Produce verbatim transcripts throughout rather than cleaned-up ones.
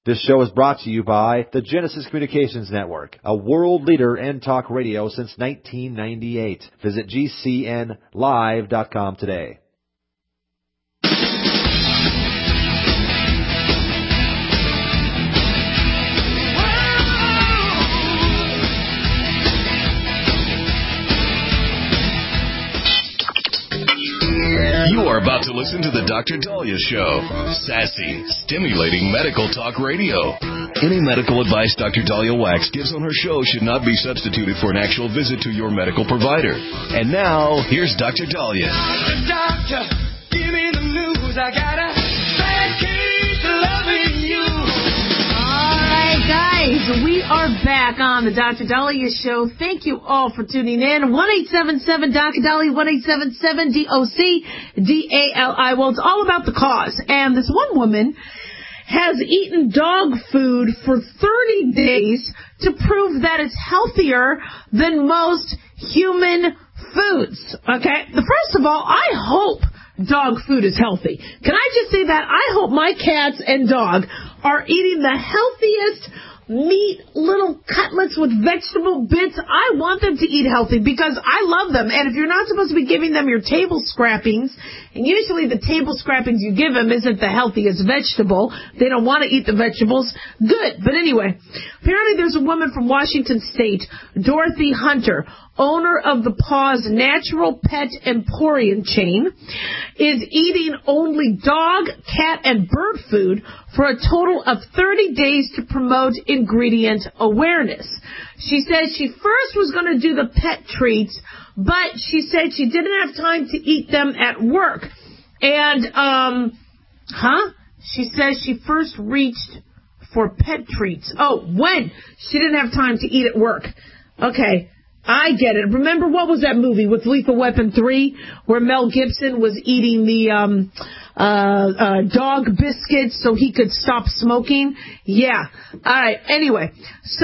This show is brought to you by the Genesis Communications Network, a world leader in talk radio since nineteen ninety-eight. Visit G C N live dot com today. You are about to listen to the Doctor Dahlia Show. Sassy, stimulating medical talk radio. Any medical advice Doctor Dahlia Wax gives on her show should not be substituted for an actual visit to your medical provider. And now, here's Doctor Dahlia. Doctor, give me the news. I got a bad case of loving you. All right, guys, we are back on the Doctor Dahlia Show. Thank you all for tuning in. one eight seven seven D O C Dahlia, one eight seven seven D O C D A L I. Well, it's all about the cause. And this one woman has eaten dog food for thirty days to prove that it's healthier than most human foods. Okay? First of all, I hope dog food is healthy. Can I just say that? I hope my cats and dog are eating the healthiest meat, little cutlets with vegetable bits. I want them to eat healthy because I love them. And if you're not supposed to be giving them your table scrappings, and usually the table scrappings you give them isn't the healthiest vegetable, they don't want to eat the vegetables, good. But anyway, apparently there's a woman from Washington State, Dorothy Hunter, owner of the Paws Natural Pet Emporium chain, is eating only dog, cat, and bird food for a total of thirty days to promote ingredient awareness. She says she first was going to do the pet treats, but she said she didn't have time to eat them at work. And, um, huh? She says she first reached for pet treats. Oh, when? She didn't have time to eat at work. Okay. I get it. Remember, what was that movie with Lethal Weapon three where Mel Gibson was eating the um, uh, uh, dog biscuits so he could stop smoking? Yeah. All right. Anyway, so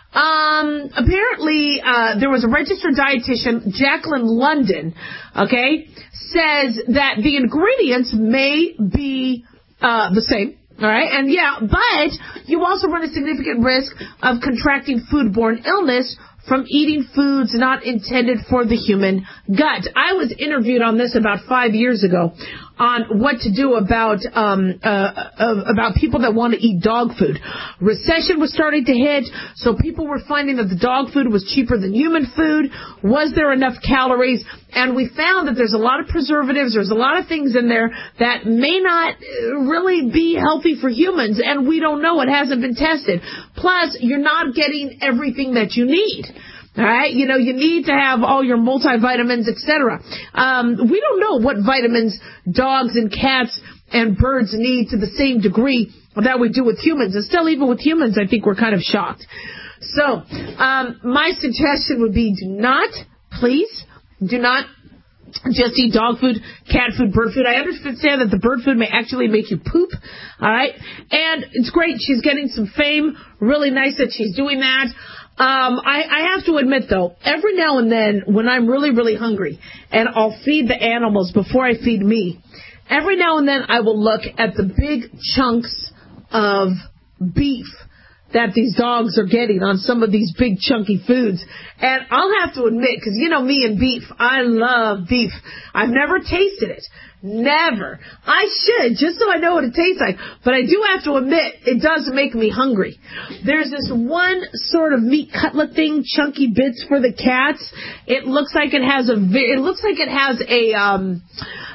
um, apparently uh, there was a registered dietitian, Jacqueline London, okay, says that the ingredients may be uh, the same. All right, and yeah, but you also run a significant risk of contracting foodborne illness from eating foods not intended for the human gut. I was interviewed on this about five years ago on what to do about um, uh, uh, about people that want to eat dog food. Recession was starting to hit, so people were finding that the dog food was cheaper than human food. Was there enough calories? And we found that there's a lot of preservatives, there's a lot of things in there that may not really be healthy for humans, and we don't know. It hasn't been tested. Plus, you're not getting everything that you need. All right, you know, you need to have all your multivitamins, et cetera. Um, we don't know what vitamins dogs and cats and birds need to the same degree that we do with humans. And still, even with humans, I think we're kind of shocked. So, um, my suggestion would be do not, please, do not just eat dog food, cat food, bird food. I understand that the bird food may actually make you poop. All right, and it's great. She's getting some fame. Really nice that she's doing that. Um, I, I have to admit, though, every now and then when I'm really, really hungry and I'll feed the animals before I feed me, every now and then I will look at the big chunks of beef that these dogs are getting on some of these big chunky foods. And I'll have to admit, because you know me and beef, I love beef. I've never tasted it. Never. I should, just so I know what it tastes like. But I do have to admit, it does make me hungry. There's this one sort of meat cutlet thing, chunky bits for the cats. It looks like it has a, it looks like it has a, um,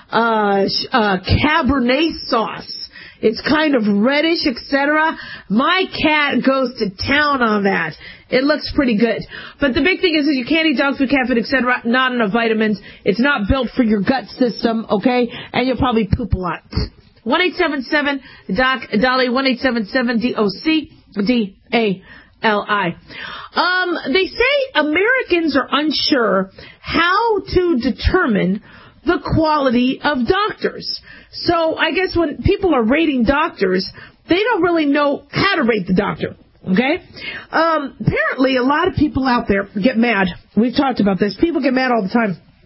uh, uh, Cabernet sauce. It's kind of reddish, et cetera. My cat goes to town on that. It looks pretty good. But the big thing is that you can't eat dog food, cat food, et cetera. Not enough vitamins. It's not built for your gut system, okay? And you'll probably poop a lot. one eight seven seven D O C Dahlia, one eight seven seven D O C D A L I. Um, they say Americans are unsure how to determine the quality of doctors. So I guess when people are rating doctors, they don't really know how to rate the doctor. Okay? Um, apparently, a lot of people out there get mad. We've talked about this. People get mad all the time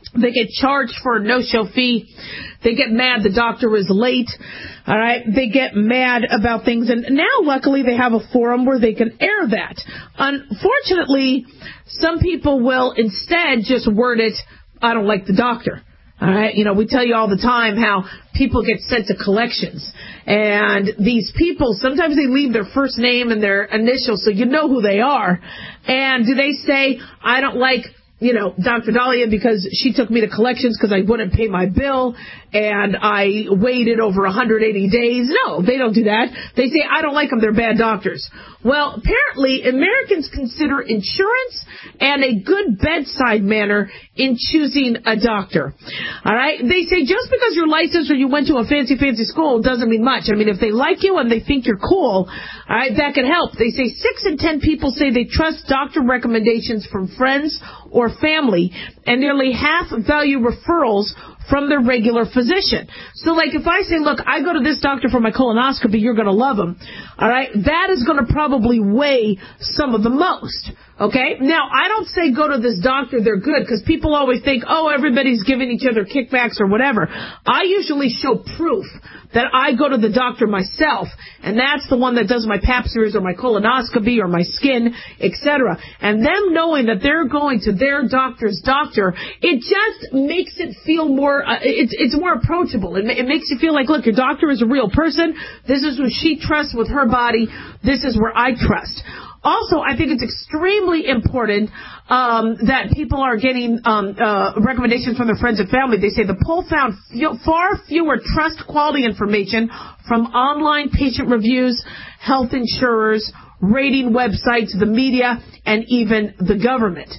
They get charged for a no-show fee. They get mad the doctor is late. All right. They get mad about things. And now, luckily, they have a forum where they can air that. Unfortunately, some people will instead just word it, I don't like the doctor. All right. You know, we tell you all the time how people get sent to collections. And these people, sometimes they leave their first name and their initials so you know who they are. And do they say, I don't like, you know, Doctor Dahlia because she took me to collections because I wouldn't pay my bill and I waited over one hundred eighty days. No, they don't do that. They say, I don't like them. They're bad doctors. Well, apparently Americans consider insurance and a good bedside manner in choosing a doctor. All right. They say just because you're licensed or you went to a fancy, fancy school doesn't mean much. I mean, if they like you and they think you're cool, all right, that can help. They say six in ten people say they trust doctor recommendations from friends or family, and nearly half value referrals from their regular physician. So, like, if I say, look, I go to this doctor for my colonoscopy, you're going to love him, all right, that is going to probably weigh some of the most, okay? Now, I don't say go to this doctor, they're good, because people always think, oh, everybody's giving each other kickbacks or whatever. I usually show proof that I go to the doctor myself, and that's the one that does my pap smears or my colonoscopy or my skin, et cetera. And them knowing that they're going to their doctor's doctor, it just makes it feel more, uh, it's it's more approachable. It, it makes you feel like, look, your doctor is a real person. This is who she trusts with her body. This is where I trust. Also, I think it's extremely important um, that people are getting um, uh, recommendations from their friends and family. They say the poll found f- far fewer trust quality information from online patient reviews, health insurers, rating websites, the media, and even the government.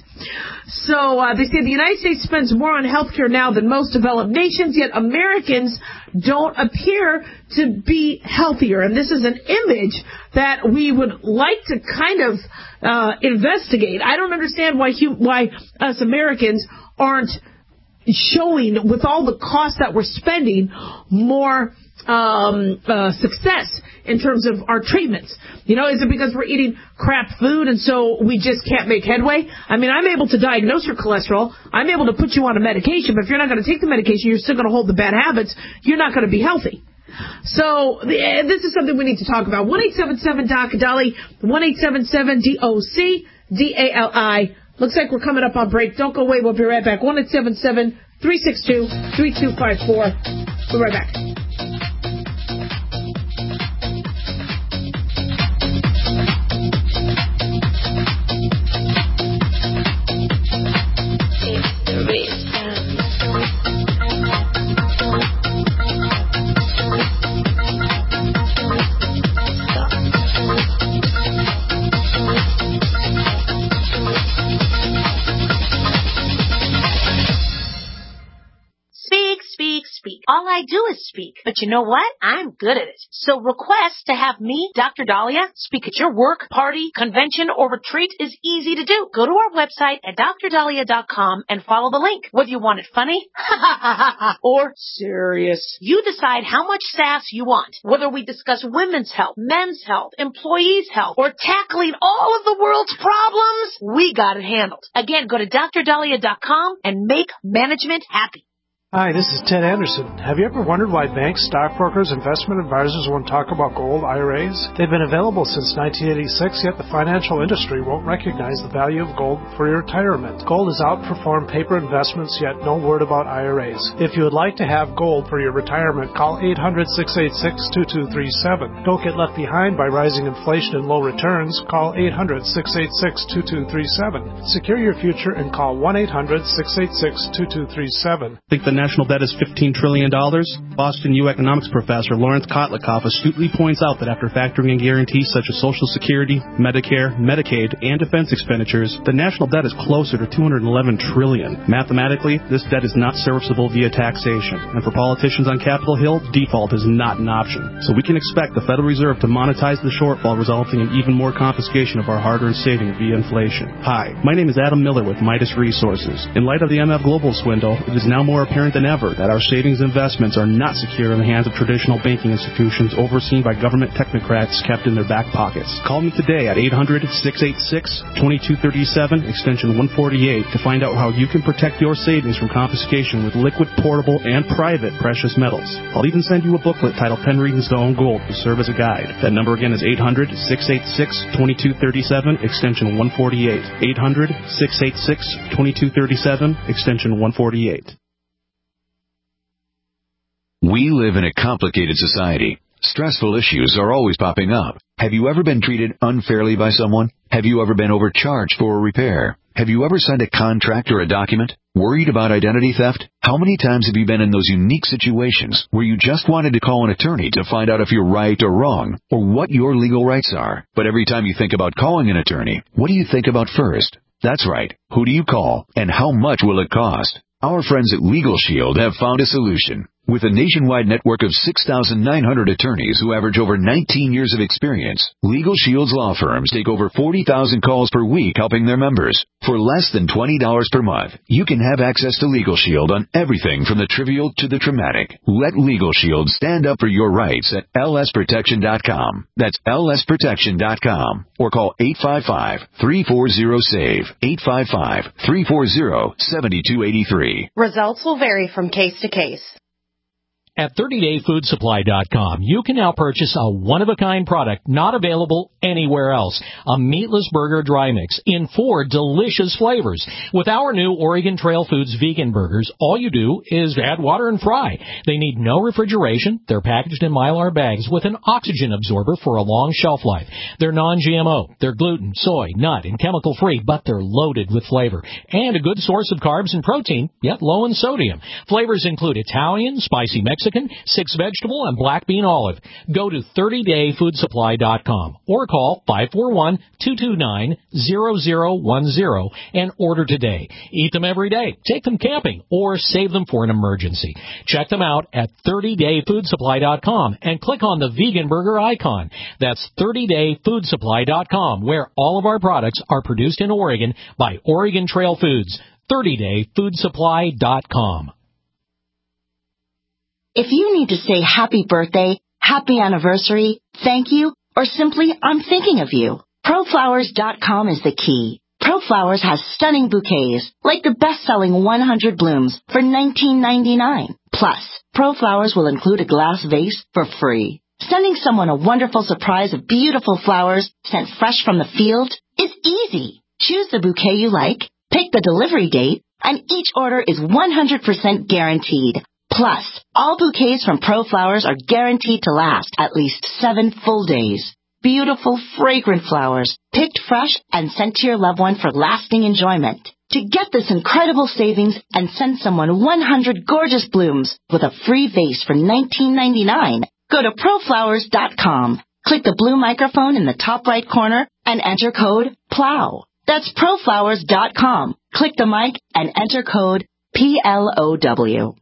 So uh, they say the United States spends more on healthcare now than most developed nations, yet Americans don't appear to be healthier. And this is an image that we would like to kind of uh, investigate. I don't understand why hum- why us Americans aren't showing, with all the costs that we're spending, more um, uh, success in terms of our treatments. You know, is it because we're eating crap food and so we just can't make headway? I mean, I'm able to diagnose your cholesterol. I'm able to put you on a medication, but if you're not going to take the medication, you're still going to hold the bad habits, you're not going to be healthy. So the, this is something we need to talk about. one eight seven seven D O C D A L I, one eight seven seven D O C D A L I. Looks like we're coming up on break. Don't go away. We'll be right back. one eight seven seven, three six two, three two five four. We'll be right back. All I do is speak. But you know what? I'm good at it. So request to have me, Doctor Dahlia, speak at your work, party, convention, or retreat is easy to do. Go to our website at D R dahlia dot com and follow the link. Whether you want it funny or serious, you decide how much sass you want. Whether we discuss women's health, men's health, employees' health, or tackling all of the world's problems, we got it handled. Again, go to D R dahlia dot com and make management happy. Hi, this is Ted Anderson. Have you ever wondered why banks, stockbrokers, investment advisors won't talk about gold I R As? They've been available since nineteen eighty-six, yet the financial industry won't recognize the value of gold for your retirement. Gold has outperformed paper investments, yet no word about I R As. If you would like to have gold for your retirement, call eight hundred, six eight six, two two three seven. Don't get left behind by rising inflation and low returns. Call eight hundred, six eight six, two two three seven. Secure your future and call one eight hundred, six eight six, two two three seven. Think the national debt is fifteen trillion dollars? Boston U economics professor Lawrence Kotlikoff astutely points out that after factoring in guarantees such as Social Security, Medicare, Medicaid, and defense expenditures, the national debt is closer to two hundred eleven trillion dollars. Mathematically, this debt is not serviceable via taxation, and for politicians on Capitol Hill, default is not an option. So we can expect the Federal Reserve to monetize the shortfall, resulting in even more confiscation of our hard-earned savings via inflation. Hi, my name is Adam Miller with Midas Resources. In light of the M F Global swindle, it is now more apparent confident than ever that our savings investments are not secure in the hands of traditional banking institutions overseen by government technocrats kept in their back pockets. Call me today at eight hundred, six eight six, two two three seven, extension one forty-eight, to find out how you can protect your savings from confiscation with liquid, portable, and private precious metals. I'll even send you a booklet titled ten Reasons to Own Gold to serve as a guide. That number again is eight hundred, six eight six, two two three seven, extension one forty-eight. eight hundred, six eight six, two two three seven, extension one forty-eight. We live in a complicated society. Stressful issues are always popping up. Have you ever been treated unfairly by someone? Have you ever been overcharged for a repair? Have you ever signed a contract or a document? Worried about identity theft? How many times have you been in those unique situations where you just wanted to call an attorney to find out if you're right or wrong, or what your legal rights are? But every time you think about calling an attorney, what do you think about first? That's right. Who do you call, and how much will it cost? Our friends at Legal Shield have found a solution. With a nationwide network of six thousand nine hundred attorneys who average over nineteen years of experience, Legal Shield's law firms take over forty thousand calls per week helping their members. For less than twenty dollars per month, you can have access to Legal Shield on everything from the trivial to the traumatic. Let Legal Shield stand up for your rights at L S protection dot com. That's L S protection dot com. Or call eight five five, three four zero, SAVE, eight five five, three four zero, seven two eight three. Results will vary from case to case. At thirty day food supply dot com, you can now purchase a one-of-a-kind product not available anywhere else. A meatless burger dry mix in four delicious flavors. With our new Oregon Trail Foods vegan burgers, all you do is add water and fry. They need no refrigeration. They're packaged in Mylar bags with an oxygen absorber for a long shelf life. They're non G M O. They're gluten, soy, nut, and chemical-free, but they're loaded with flavor. And a good source of carbs and protein, yet low in sodium. Flavors include Italian, spicy Mexican, Mexican, six vegetable, and black bean olive. Go to thirty day food supply dot com or call five four one, two two nine, zero zero one zero and order today. Eat them every day, take them camping, or save them for an emergency. Check them out at thirty day food supply dot com and click on the vegan burger icon. That's thirty day food supply dot com, where all of our products are produced in Oregon by Oregon Trail Foods. thirty day food supply dot com. If you need to say happy birthday, happy anniversary, thank you, or simply I'm thinking of you, pro flowers dot com is the key. ProFlowers has stunning bouquets, like the best-selling one hundred blooms for nineteen ninety-nine. Plus, ProFlowers will include a glass vase for free. Sending someone a wonderful surprise of beautiful flowers sent fresh from the field is easy. Choose the bouquet you like, pick the delivery date, and each order is one hundred percent guaranteed. Plus, all bouquets from ProFlowers are guaranteed to last at least seven full days. Beautiful, fragrant flowers, picked fresh and sent to your loved one for lasting enjoyment. To get this incredible savings and send someone one hundred gorgeous blooms with a free vase for nineteen ninety-nine, go to pro flowers dot com. Click the blue microphone in the top right corner and enter code PLOW. That's pro flowers dot com. Click the mic and enter code P L O W.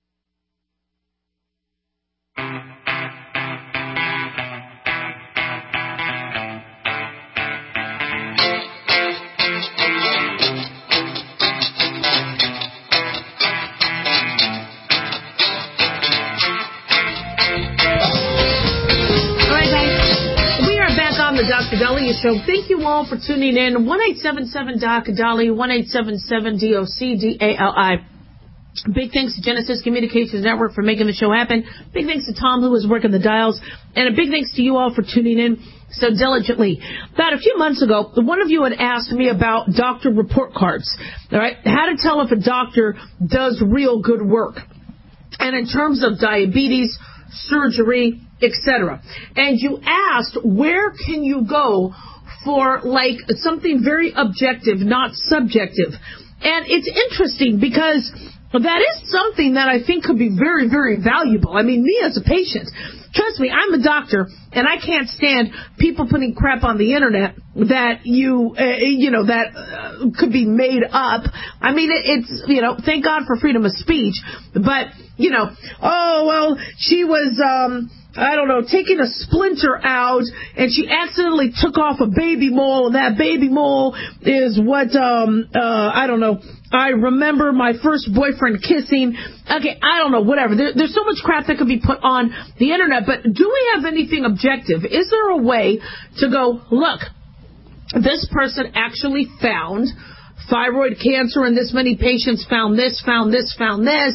The Doctor Dahlia Show. Thank you all for tuning in. one eight seven seven D O C Dahlia, one eight seven seven D O C D A L I. Big thanks to Genesis Communications Network for making the show happen. Big thanks to Tom, who was working the dials. And a big thanks to you all for tuning in so diligently. About a few months ago, one of you had asked me about doctor report cards. All right, how to tell if a doctor does real good work. And in terms of diabetes, surgery, et cetera. And you asked, where can you go for, like, something very objective, not subjective? And it's interesting because that is something that I think could be very, very valuable. I mean, me as a patient, trust me, I'm a doctor, and I can't stand people putting crap on the internet that you, uh, you know, that uh, could be made up. I mean, it, it's, you know, thank God for freedom of speech, but, you know, oh, well, she was, um, I don't know, taking a splinter out, and she accidentally took off a baby mole, and that baby mole is what, um, uh, I don't know, I remember my first boyfriend kissing. Okay, I don't know, whatever. There, there's so much crap that could be put on the internet, but do we have anything objective? Is there a way to go, look, this person actually found thyroid cancer, and this many patients found this, found this, found this,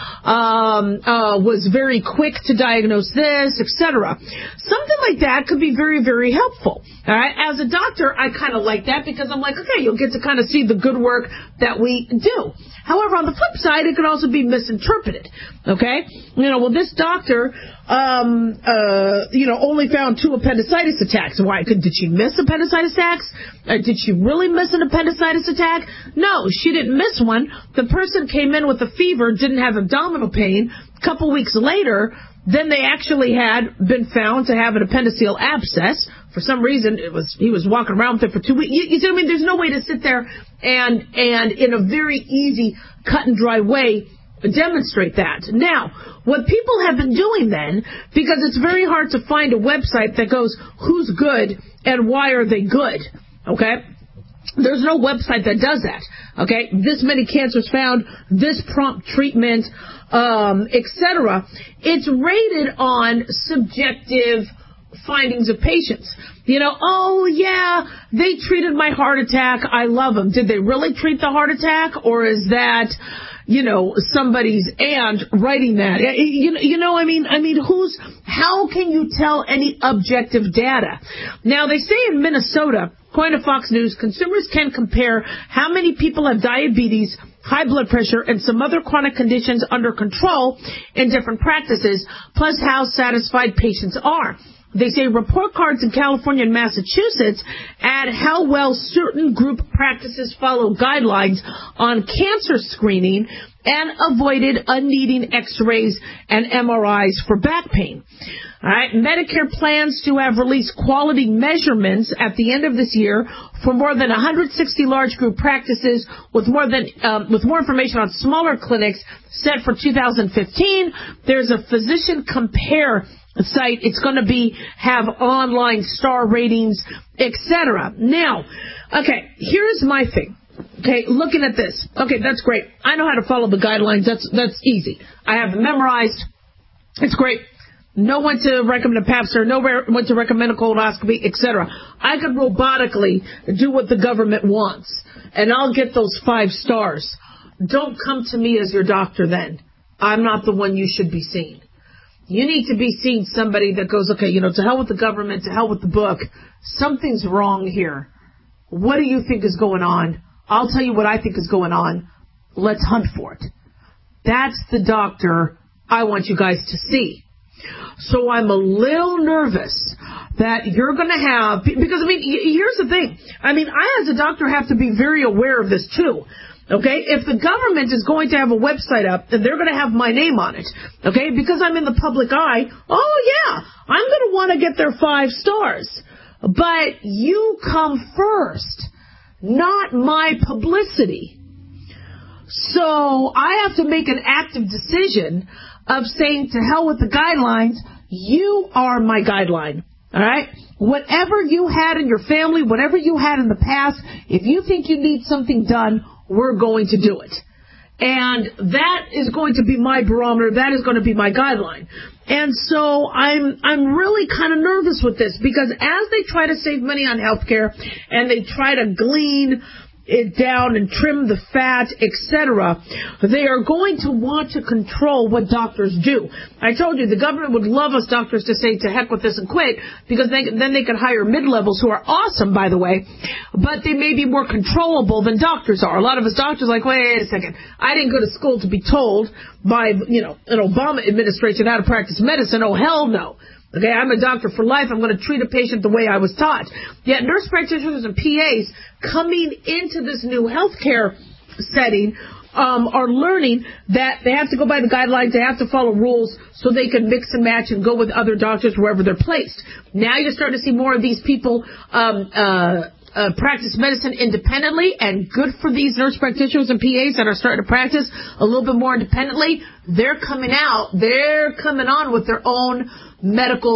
um, uh, was very quick to diagnose this, et cetera. Something like that could be very, very helpful. All right. As a doctor, I kind of like that because I'm like, okay, you'll get to kind of see the good work that we do. However, on the flip side, it could also be misinterpreted. Okay. You know, well, this doctor, um, uh, you know, only found two appendicitis attacks. Why? Could, did she miss appendicitis attacks? Uh, did she really miss an appendicitis attack? No, she didn't miss one. The person came in with a fever, didn't have abdominal pain. A couple weeks later, then they actually had been found to have an appendiceal abscess. For some reason, it was he was walking around with it for two weeks. You, you see what I mean? There's no way to sit there and and in a very easy, cut and dry way demonstrate that. Now, what people have been doing then, because it's very hard to find a website that goes, who's good and why are they good? Okay? There's no website that does that. Okay? This many cancers found, this prompt treatment, um, et cetera. It's rated on subjective findings of patients. You know, oh yeah, they treated my heart attack. I love them. Did they really treat the heart attack, or is that, you know, somebody's aunt writing that? You know, you know, I mean, I mean, who's? How can you tell any objective data? Now they say in Minnesota, according to Fox News, consumers can compare how many people have diabetes, high blood pressure, and some other chronic conditions under control in different practices, plus how satisfied patients are. They say report cards in California and Massachusetts add how well certain group practices follow guidelines on cancer screening and avoided unneeding x-rays and M R Is for back pain. All right, Medicare plans to have released quality measurements at the end of this year for more than one hundred sixty large group practices, with more than um, with more information on smaller clinics set for two thousand fifteen. There's a physician compare site. It's going to be have online star ratings, et cetera. Now, okay, here's my thing. Okay, looking at this. Okay, that's great. I know how to follow the guidelines. That's that's easy. I have them memorized. It's great. No one to recommend a Pap smear, no one to recommend a colonoscopy, et cetera. I could robotically do what the government wants, and I'll get those five stars. Don't come to me as your doctor then. I'm not the one you should be seeing. You need to be seeing somebody that goes, okay, you know, to hell with the government, to hell with the book. Something's wrong here. What do you think is going on? I'll tell you what I think is going on. Let's hunt for it. That's the doctor I want you guys to see. So I'm a little nervous that you're going to have, because, I mean, here's the thing. I mean, I as a doctor have to be very aware of this too. Okay, if the government is going to have a website up, and they're going to have my name on it, okay, because I'm in the public eye, oh yeah, I'm going to want to get their five stars. But you come first, not my publicity. So I have to make an active decision of saying, to hell with the guidelines, you are my guideline. All right? Whatever you had in your family, whatever you had in the past, if you think you need something done, we're going to do it. And that is going to be my barometer. That is going to be my guideline. And so I'm I'm really kind of nervous with this, because as they try to save money on healthcare and they try to glean it down and trim the fat, et cetera, they are going to want to control what doctors do. I told you the government would love us doctors to say to heck with this and quit, because they, then they could hire mid-levels who are awesome, by the way, but they may be more controllable than doctors are. A lot of us doctors are like, wait a second, I didn't go to school to be told by, you know, an Obama administration how to practice medicine. Oh, hell no. Okay, I'm a doctor for life. I'm going to treat a patient the way I was taught. Yet nurse practitioners and P As coming into this new healthcare setting um, are learning that they have to go by the guidelines, they have to follow rules so they can mix and match and go with other doctors wherever they're placed. Now you're starting to see more of these people um, uh, uh, practice medicine independently, and good for these nurse practitioners and P As that are starting to practice a little bit more independently. They're coming out, they're coming on with their own medical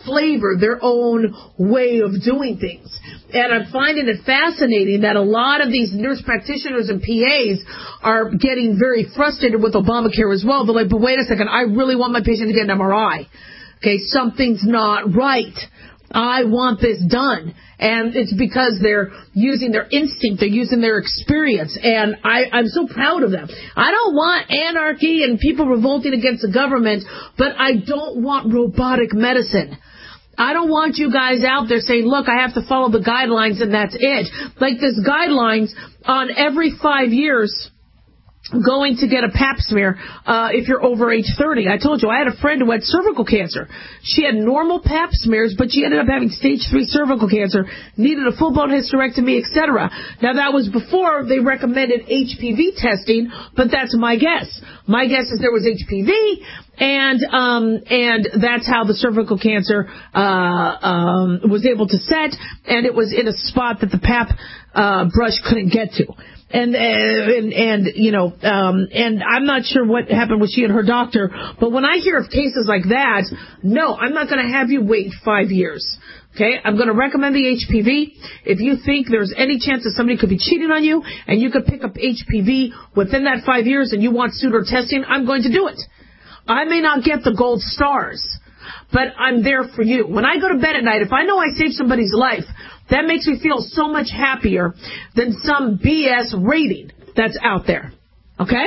flavor, their own way of doing things. And I'm finding it fascinating that a lot of these nurse practitioners and P As are getting very frustrated with Obamacare as well. They're like, but wait a second, I really want my patient to get an M R I. Okay, something's not right. I want this done. And it's because they're using their instinct, they're using their experience, and I, I'm so proud of them. I don't want anarchy and people revolting against the government, but I don't want robotic medicine. I don't want you guys out there saying, look, I have to follow the guidelines and that's it. Like this guidelines on every five years going to get a pap smear uh, if you're over age thirty. I told you, I had a friend who had cervical cancer. She had normal pap smears, but she ended up having stage three cervical cancer, needed a full-blown hysterectomy, et cetera. Now, that was before they recommended H P V testing, but that's my guess. My guess is there was H P V, and um, and that's how the cervical cancer uh, um, was able to set, and it was in a spot that the pap uh, brush couldn't get to. And, and, and, you know, um, and I'm not sure what happened with she and her doctor, but when I hear of cases like that, no, I'm not going to have you wait five years. Okay? I'm going to recommend the H P V. If you think there's any chance that somebody could be cheating on you and you could pick up H P V within that five years and you want pseudo testing, I'm going to do it. I may not get the gold stars, but I'm there for you. When I go to bed at night, if I know I saved somebody's life, that makes me feel so much happier than some B S rating that's out there. Okay?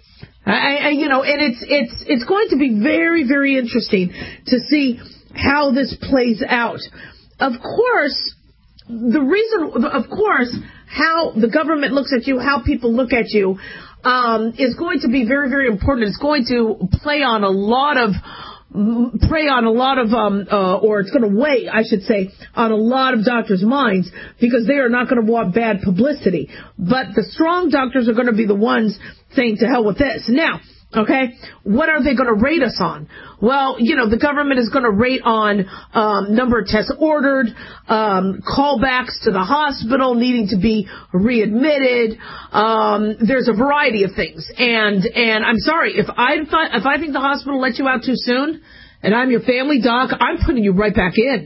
I, I, you know, and it's it's it's going to be very, very interesting to see how this plays out. Of course, the reason, of course, how the government looks at you, how people look at you, um, is going to be very, very important. It's going to play on a lot of prey on a lot of, um, uh, or it's going to weigh, I should say, on a lot of doctors' minds because they are not going to want bad publicity. But the strong doctors are going to be the ones saying, to hell with this. Now, okay, what are they going to rate us on? Well, you know, the government is going to rate on um, number of tests ordered, um, callbacks to the hospital, needing to be readmitted. Um, there's a variety of things, and and I'm sorry if I thought if I think the hospital let you out too soon, and I'm your family doc, I'm putting you right back in.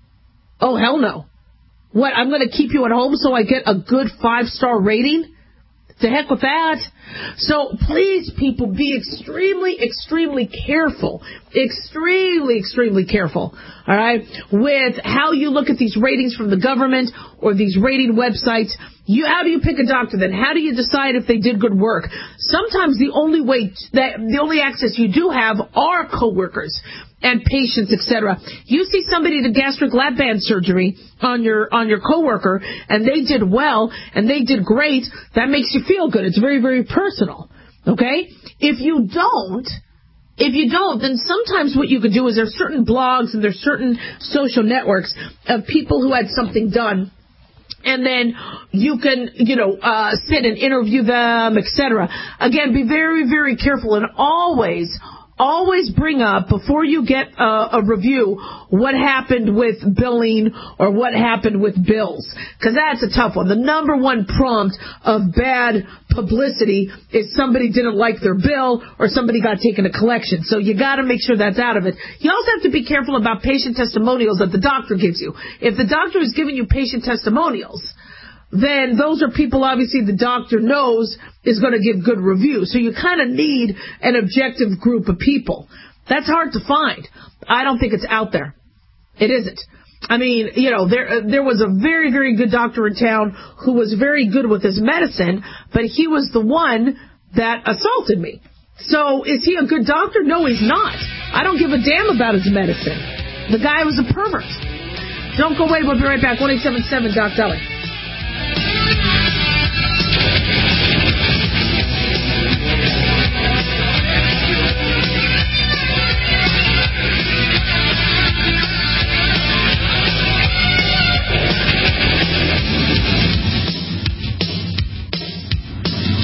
Oh hell no! What, I'm going to keep you at home so I get a good five star rating? To heck with that. So please, people, be extremely, extremely careful. Extremely, extremely careful. All right? With how you look at these ratings from the government or these rating websites. You, how do you pick a doctor then? How do you decide if they did good work? Sometimes the only way that the only access you do have are coworkers and patients, et cetera. You see somebody did gastric lap band surgery on your on your coworker, and they did well, and they did great. That makes you feel good. It's very, very personal. Okay? If you don't, if you don't, then sometimes what you could do is there's certain blogs and there's certain social networks of people who had something done. And then you can, you know, uh, sit and interview them, et cetera. Again, be very, very careful and always, always bring up, before you get uh, a review, what happened with billing or what happened with bills. Because that's a tough one. The number one prompt of bad publicity is somebody didn't like their bill or somebody got taken to collection. So you got to make sure that's out of it. You also have to be careful about patient testimonials that the doctor gives you. If the doctor is giving you patient testimonials, then those are people obviously the doctor knows is going to give good reviews. So you kind of need an objective group of people. That's hard to find. I don't think it's out there. It isn't. I mean, you know, there there was a very, very good doctor in town who was very good with his medicine, but he was the one that assaulted me. So is he a good doctor? No, he's not. I don't give a damn about his medicine. The guy was a pervert. Don't go away. We'll be right back. one eight seven seven Doc Dolly.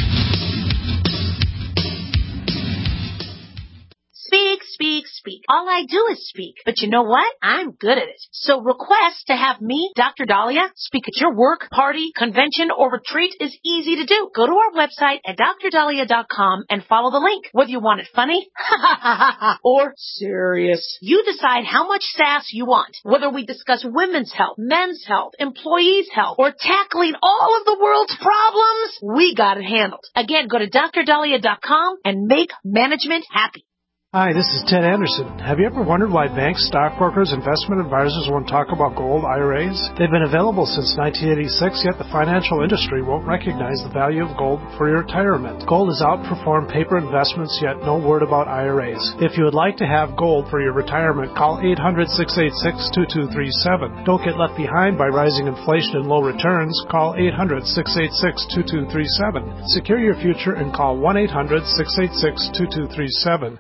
Speak, speak, speak. All I do is speak. But you know what? I'm good at it. So request to have me, Doctor Dahlia, speak at your work, party, convention, or retreat is easy to do. Go to our website at dr dahlia dot com and follow the link. Whether you want it funny or serious, you decide how much sass you want. Whether we discuss women's health, men's health, employees' health, or tackling all of the world's problems, we got it handled. Again, go to dr dahlia dot com and make management happy. Hi, this is Ted Anderson. Have you ever wondered why banks, stockbrokers, investment advisors won't talk about gold I R As? They've been available since nineteen eighty-six, yet the financial industry won't recognize the value of gold for your retirement. Gold has outperformed paper investments, yet no word about I R As. If you would like to have gold for your retirement, call eight hundred, six eight six, two two three seven. Don't get left behind by rising inflation and low returns. Call eight hundred, six eight six, two two three seven. Secure your future and call one eight hundred, six eight six, two two three seven.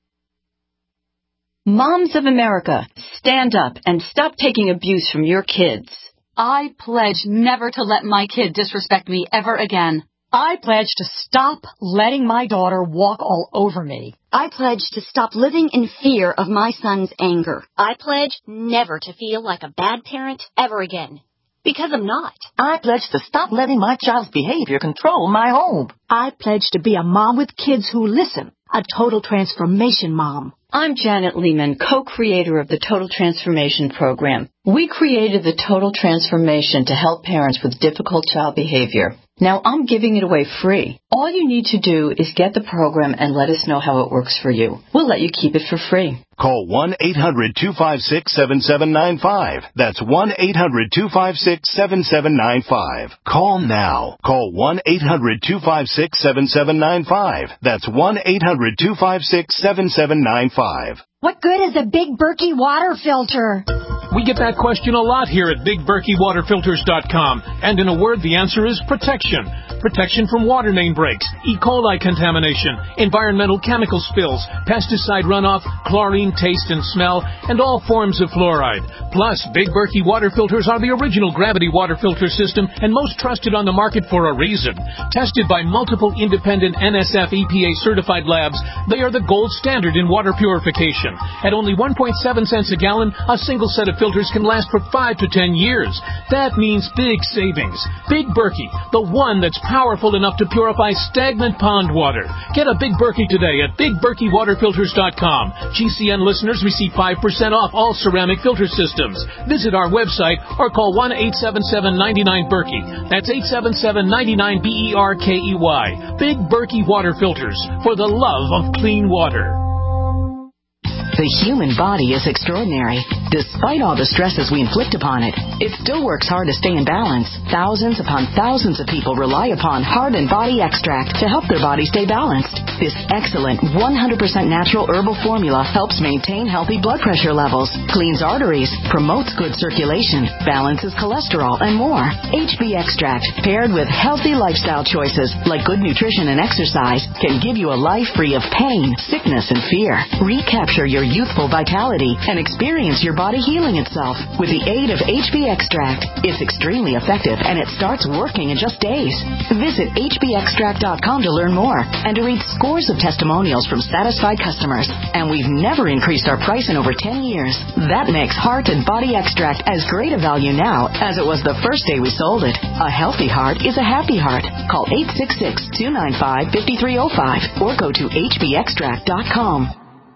Moms of America, stand up and stop taking abuse from your kids. I pledge never to let my kid disrespect me ever again. I pledge to stop letting my daughter walk all over me. I pledge to stop living in fear of my son's anger. I pledge never to feel like a bad parent ever again. Because I'm not. I pledge to stop letting my child's behavior control my home. I pledge to be a mom with kids who listen. A total transformation mom. I'm Janet Lehman, co-creator of the Total Transformation Program. We created the Total Transformation to help parents with difficult child behavior. Now I'm giving it away free. All you need to do is get the program and let us know how it works for you. We'll let you keep it for free. Call one eight hundred, two five six, seven seven nine five. That's one eight hundred, two five six, seven seven nine five. Call now. Call one eight hundred, two five six, seven seven nine five. That's one eight hundred, two five six, seven seven nine five. What good is a Big Berkey water filter? We get that question a lot here at big berkey water filters dot com. And in a word, the answer is protection. Protection from water main breaks, E. coli contamination, environmental chemical spills, pesticide runoff, chlorine taste and smell, and all forms of fluoride. Plus, Big Berkey water filters are the original gravity water filter system and most trusted on the market for a reason. Tested by multiple independent N S F E P A certified labs, they are the gold standard in water purification. At only one point seven cents a gallon, a single set of filters can last for five to ten years. That means big savings. Big Berkey, the one that's powerful enough to purify stagnant pond water. Get a Big Berkey today at big berkey water filters dot com. G C N listeners receive five percent off all ceramic filter systems. Visit our website or call one eight seven seven, nine nine, Berkey. That's eight seven seven, nine nine, B E R K E Y. Big Berkey water filters for the love of clean water. The human body is extraordinary. Despite all the stresses we inflict upon it, it still works hard to stay in balance. Thousands upon thousands of people rely upon Heart and Body Extract to help their body stay balanced. This excellent one hundred percent natural herbal formula helps maintain healthy blood pressure levels, cleans arteries, promotes good circulation, balances cholesterol, and more. H B Extract, paired with healthy lifestyle choices like good nutrition and exercise, can give you a life free of pain, sickness, and fear. Recapture your youthful vitality and experience your body healing itself with the aid of H B Extract. It's extremely effective and it starts working in just days. Visit H B extract dot com to learn more and to read scores of testimonials from satisfied customers. And we've never increased our price in over ten years. That makes Heart and Body Extract as great a value now as it was the first day we sold it. A healthy heart is a happy heart. Call eight six six, two nine five, five three zero five or go to H B extract dot com.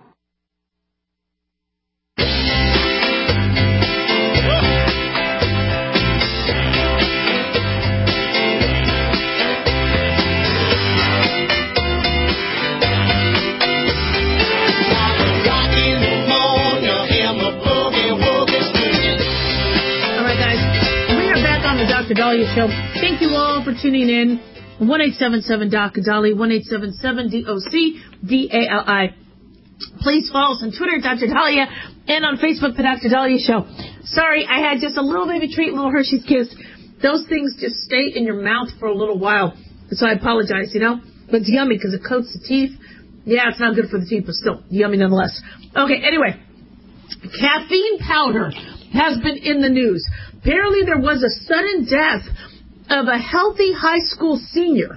Doctor Dahlia Show. Thank you all for tuning in. one eight seven seven D O C Dali, one eight seven seven D O C D A L I. Please follow us on Twitter, Doctor Dahlia, and on Facebook, The Doctor Dahlia Show. Sorry, I had just a little baby treat, a little Hershey's Kiss. Those things just stay in your mouth for a little while. So I apologize, you know. But it's yummy because it coats the teeth. Yeah, it's not good for the teeth, but still yummy nonetheless. Okay, anyway. Caffeine powder has been in the news. Apparently there was a sudden death of a healthy high school senior.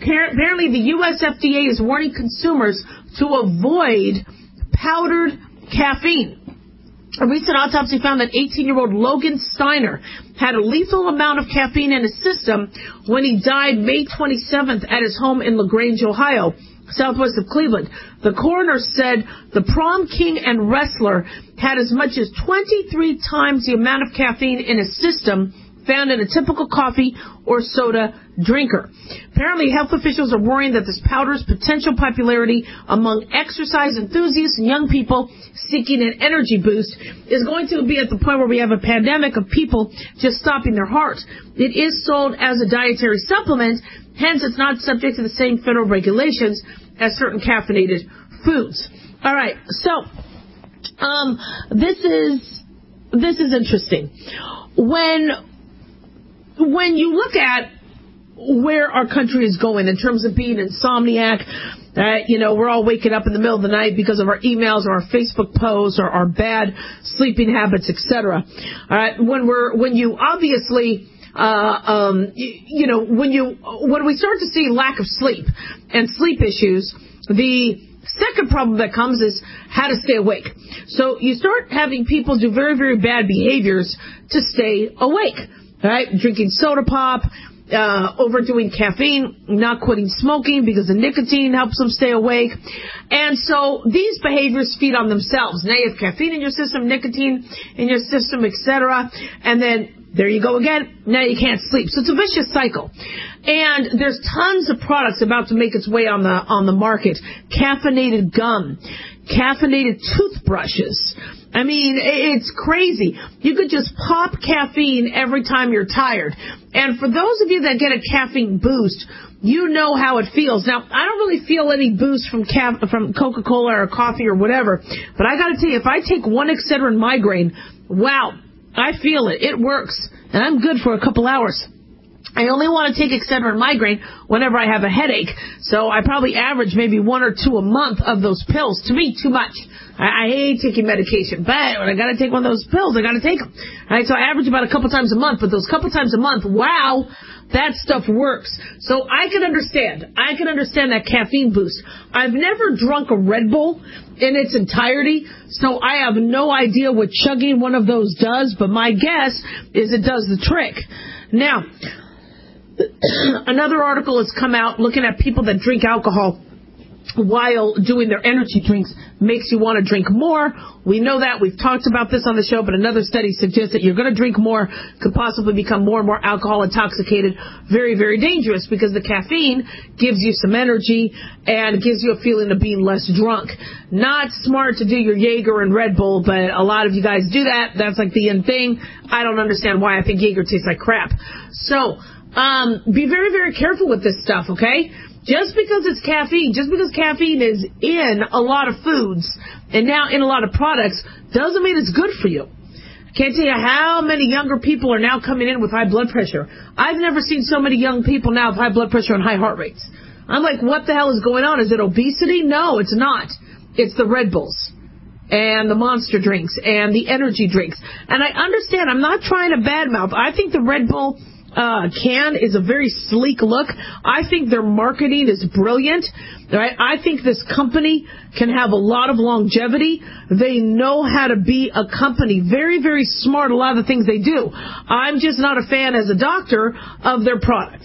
Apparently the U S F D A is warning consumers to avoid powdered caffeine. A recent autopsy found that eighteen-year-old Logan Steiner had a lethal amount of caffeine in his system when he died May twenty-seventh at his home in LaGrange, Ohio, southwest of Cleveland. The coroner said the prom king and wrestler had as much as twenty-three times the amount of caffeine in his system found in a typical coffee or soda drinker. Apparently, health officials are worrying that this powder's potential popularity among exercise enthusiasts and young people seeking an energy boost is going to be at the point where we have a pandemic of people just stopping their heart. It is sold as a dietary supplement, hence it's not subject to the same federal regulations as certain caffeinated foods. All right, so um, this is this is interesting. When when you look at where our country is going in terms of being insomniac, uh, you know, we're all waking up in the middle of the night because of our emails or our Facebook posts or our bad sleeping habits, et cetera. All right, when we're when you obviously uh, um, you, you know when you when we start to see lack of sleep and sleep issues, the second problem that comes is how to stay awake. So you start having people do very, very bad behaviors to stay awake. Right? Drinking soda pop, uh, overdoing caffeine, not quitting smoking because the nicotine helps them stay awake. And so these behaviors feed on themselves. Now you have caffeine in your system, nicotine in your system, et cetera. And then there you go again. Now you can't sleep. So it's a vicious cycle. And there's tons of products about to make its way on the on the market. Caffeinated gum, caffeinated toothbrushes. I mean, it's crazy. You could just pop caffeine every time you're tired. And for those of you that get a caffeine boost, you know how it feels. Now, I don't really feel any boost from caf- from Coca-Cola or coffee or whatever, but I got to tell you, if I take one Excedrin migraine, wow, I feel it. It works, and I'm good for a couple hours. I only want to take Excedrin migraine whenever I have a headache, so I probably average maybe one or two a month of those pills. To me, too much. I, I hate taking medication, but when I got to take one of those pills, I got to take them. All right, so I average about a couple times a month, but those couple times a month, wow, that stuff works. So I can understand. I can understand that caffeine boost. I've never drunk a Red Bull in its entirety, so I have no idea what chugging one of those does, but my guess is it does the trick. Now, another article has come out looking at people that drink alcohol while doing their energy drinks makes you want to drink more. We know that. We've talked about this on the show, but another study suggests that you're going to drink more, could possibly become more and more alcohol intoxicated. Very, very dangerous because the caffeine gives you some energy and gives you a feeling of being less drunk. Not smart to do your Jaeger and Red Bull, but a lot of you guys do that. That's like the end thing. I don't understand why. I think Jaeger tastes like crap. So, um, be very, very careful with this stuff, okay? Just because it's caffeine, just because caffeine is in a lot of foods and now in a lot of products, doesn't mean it's good for you. I can't tell you how many younger people are now coming in with high blood pressure. I've never seen so many young people now with high blood pressure and high heart rates. I'm like, what the hell is going on? Is it obesity? No, it's not. It's the Red Bulls and the Monster drinks and the energy drinks. And I understand, I'm not trying to badmouth. I think the Red Bull Uh, can is a very sleek look. I think their marketing is brilliant. Right? I think this company can have a lot of longevity. They know how to be a company. Very, very smart, a lot of the things they do. I'm just not a fan as a doctor of their product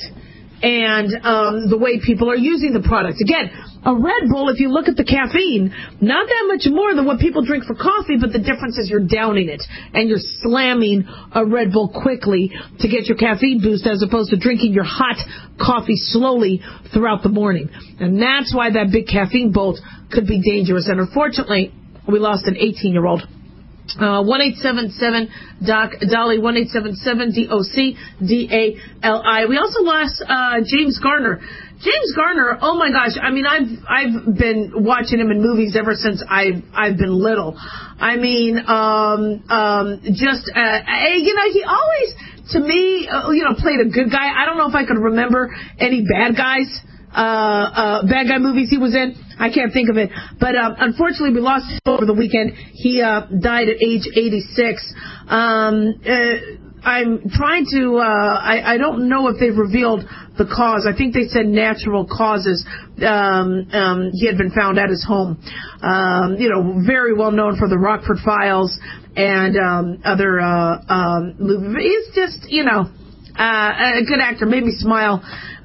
and um, the way people are using the product. Again, a Red Bull, if you look at the caffeine, not that much more than what people drink for coffee, but the difference is you're downing it and you're slamming a Red Bull quickly to get your caffeine boost as opposed to drinking your hot coffee slowly throughout the morning. And that's why that big caffeine bolt could be dangerous. And unfortunately, we lost an eighteen-year-old. Uh, one eight seven seven D O C D A L I, one eight seven seven D O C D A L I. We also lost uh, James Garner. James Garner, oh my gosh, I mean, I've I've been watching him in movies ever since I've, I've been little. I mean, um, um, just, uh, you know, he always, to me, uh, you know, played a good guy. I don't know if I could remember any bad guys. Uh, uh, bad guy movies he was in. I can't think of it. But, um, unfortunately we lost him over the weekend. He, uh, died at age eighty-six. Um, uh, I'm trying to, uh, I, I don't know if they've revealed the cause. I think they said natural causes. Um, um, he had been found at his home. Um, you know, very well known for the Rockford Files and um, other, uh, um, he's just, you know, uh, a good actor, made me smile.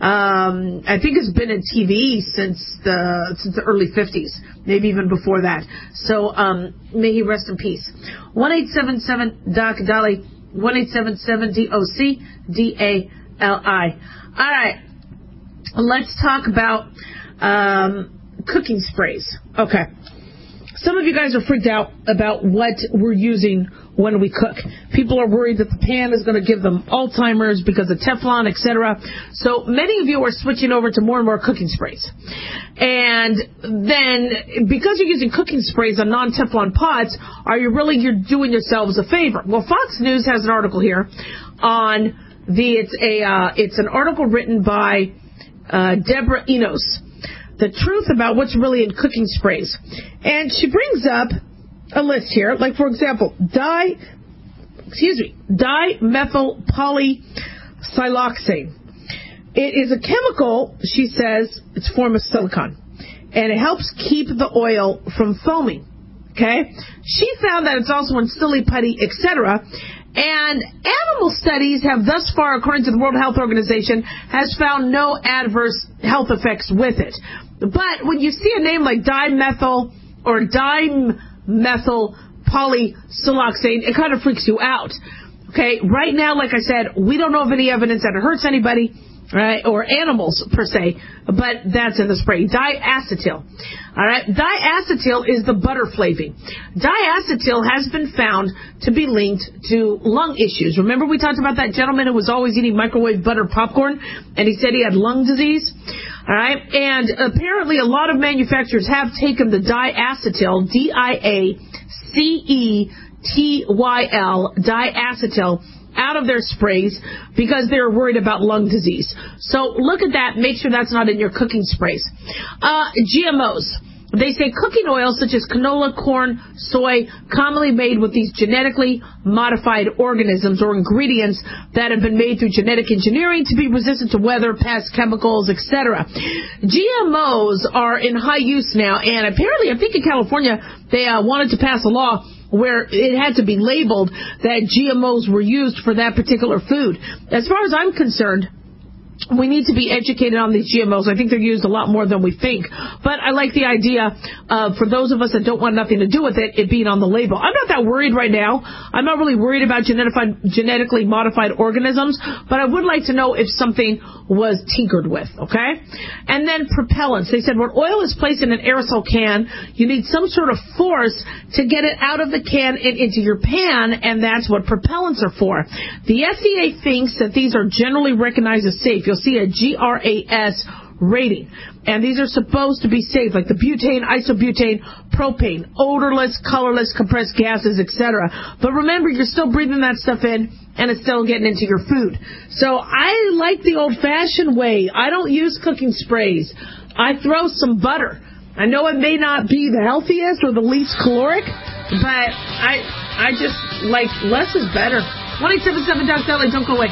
Um, I think has been in T V since the since the early fifties, maybe even before that. So um, may he rest in peace. one eight seven seven Doc Dolly, one eight seven seven D O C D A L I. All right, let's talk about um, cooking sprays. Okay, some of you guys are freaked out about what we're using when we cook. People are worried that the pan is going to give them Alzheimer's because of Teflon, et cetera. So many of you are switching over to more and more cooking sprays. And then, because you're using cooking sprays on non-Teflon pots, are you really you're doing yourselves a favor? Well, Fox News has an article here on the, it's a, uh, it's an article written by uh, Deborah Enos. The truth about what's really in cooking sprays. And she brings up a list here, like, for example, di, excuse me, dimethyl polysiloxane. It is a chemical, she says, it's a form of silicon, and it helps keep the oil from foaming. Okay? She found that it's also in silly putty, et cetera. And animal studies have thus far, according to the World Health Organization, has found no adverse health effects with it. But when you see a name like dimethyl or dimethyl polysiloxane, it kind of freaks you out. Okay, right now, like I said, we don't know of any evidence that it hurts anybody, right, or animals per se, but that's in the spray. Diacetyl. All right, diacetyl is the butter flavoring. Diacetyl has been found to be linked to lung issues. Remember we talked about that gentleman who was always eating microwave butter popcorn, and he said he had lung disease? All right, and apparently a lot of manufacturers have taken the diacetyl, D I A C E T Y L, diacetyl, out of their sprays because they're worried about lung disease. So look at that. Make sure that's not in your cooking sprays. Uh, G M Os. They say cooking oils such as canola, corn, soy, commonly made with these genetically modified organisms or ingredients that have been made through genetic engineering to be resistant to weather, pests, chemicals, et cetera. G M Os are in high use now, and apparently, I think in California, they uh, wanted to pass a law where it had to be labeled that G M Os were used for that particular food. As far as I'm concerned, we need to be educated on these G M Os. I think they're used a lot more than we think. But I like the idea of, for those of us that don't want nothing to do with it, it being on the label. I'm not that worried right now. I'm not really worried about genetified, genetically modified organisms, but I would like to know if something was tinkered with, okay? And then propellants. They said when oil is placed in an aerosol can, you need some sort of force to get it out of the can and into your pan, and that's what propellants are for. The F D A thinks that these are generally recognized as safe. You'll see a G R A S rating. And these are supposed to be safe, like the butane, isobutane, propane, odorless, colorless, compressed gases, et cetera. But remember, you're still breathing that stuff in, and it's still getting into your food. So I like the old-fashioned way. I don't use cooking sprays. I throw some butter. I know it may not be the healthiest or the least caloric, but I I just like less is better. one eight seven seven Doc Dolly, don't go away.